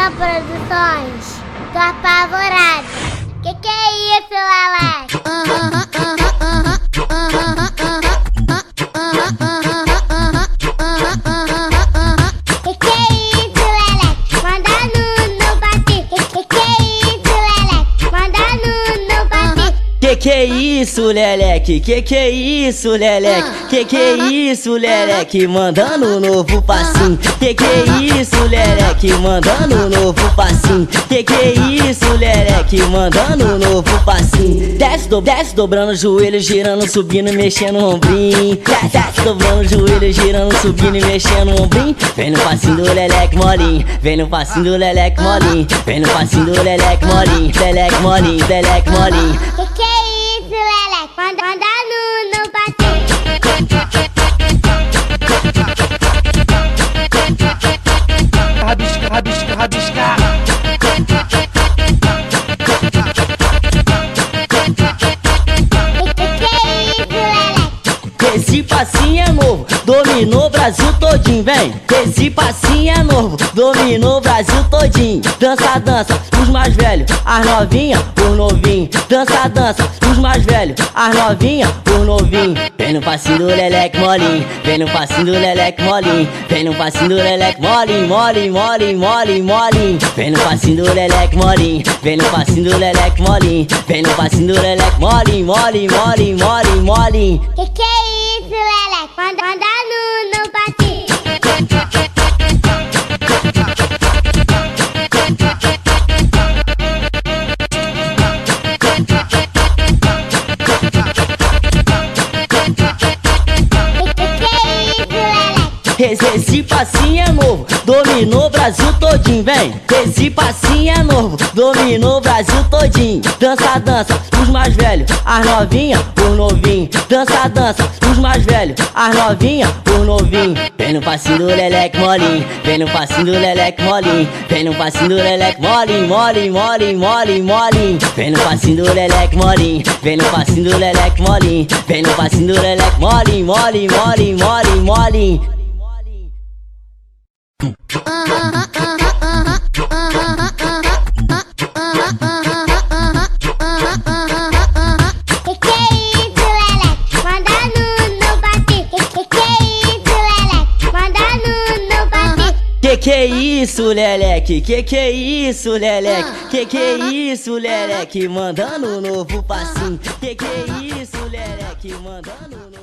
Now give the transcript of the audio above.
Produções, tô apavorado. Que é isso, Leleque? Que é isso, Leleque? Manda no bate. Que é isso, Leleque? Manda no bate. Que é isso, Leleque? Que é isso, Leleque? Que é isso, Leleque? Mandando um novo passinho. Que é isso, Leleque? Mandando um novo passinho. Que é isso, Leleque? Mandando um novo passinho. Desce, dobrando o joelho, girando, subindo, mexendo o ombrinho. Desce, dobrando o joelho, girando, subindo e mexendo o ombrinho. Vem no passinho do Leleque molinho. Vem no passinho do Leleque molinho. Vem no passinho do Leleque molinho. Leleque molinho, Leleque molinho. Que é isso, Leleque? Manda no bate. Rabiscar. Esse passinho é novo, dominou o Brasil todinho, vem. Esse passinho é novo, dominou o Brasil todinho. Dança, os mais velhos, as novinhas, os novinhos. Dança, os mais velhos, as novinhas, os novinhos. Vem no passinho do Leleque molinho, vem no passinho do Leleque molinho. Vem no passinho do Leleque molinho, molinho. Vem no passinho do Leleque molinho, vem no passinho do Leleque molinho. Vem no passinho do Leleque molinho, molinho. Que é isso, Leleque? Manda no bate. Esse passinho é novo, dominou o Brasil todinho, vem. Esse passinho é novo, dominou o Brasil todinho. Dança, os mais velhos, as novinhas, os novinhos. Dança, os mais velhos, as novinhas, os novinhos. Vem no passinho do Leleque molinho, vem no passinho do Leleque molinho. Vem no passinho do Leleque molinho. Vem no passinho do Leleque molinho, vem no passinho do Leleque molinho. Vem no passinho do Leleque molinho. Que é isso, Leleque? Que é isso, Leleque? Que é isso, Leleque? Mandando um novo passinho. Que é isso, Leleque? Mandando um novo